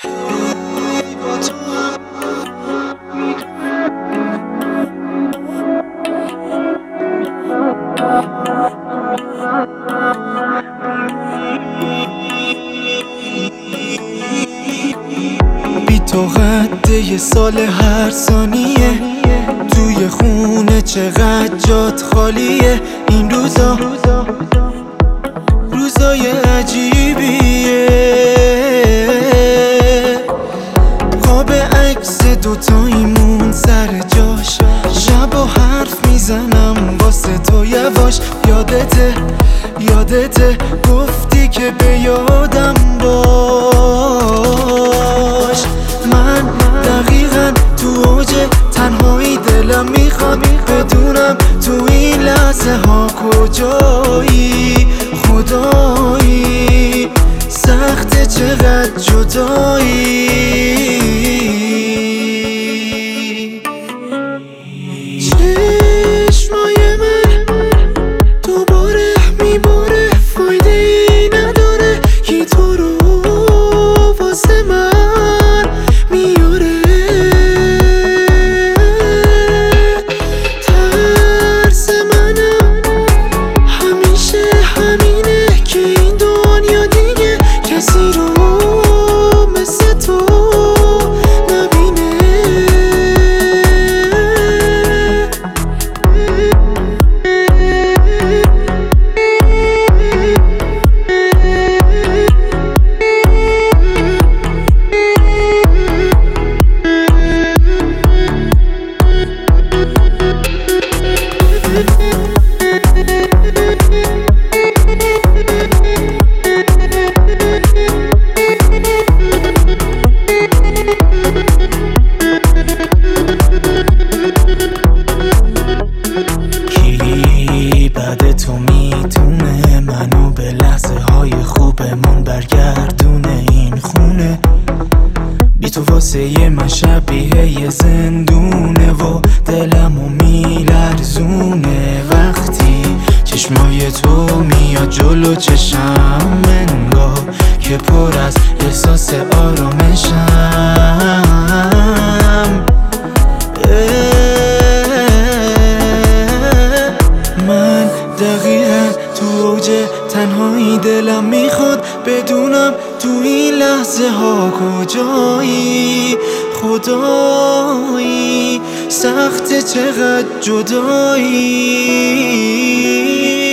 بی تو قده یه سال هر ثانیه توی خونه چقدر جات خالیه. این روزای عجیبیه. قاب عکس دوتاییمون سر جاش، شبا حرف میزنم واسه تو یواش. یادته گفتی که به یادم باش. من دقیقا تو اوج تنهایی دلم میخواد بدونم تو این لحظه ها کجایی. خدایی سخته چقدر جدایی. چشمای من دوباره میباره، فایده ای نداره کی تو رو واسه من میاره. ترس منم همیشه همینه که این دنیا دیگه کسی رو مثل تو نبینه. کی بعد تو میتونه منو به لحظه های خوبمون برگردونه؟ این خونه بی تو واسه من شبیه یه زندونه و دلمو میلرزونه. وقتی چشمای تو میاد جلو چشم، انگار که پر از احساس آرامشم. من دقیقا تو اوج تنهایی دلم میخواد بدونم تو این لحظه ها کجایی. خدایی سخته چقدر جدایی.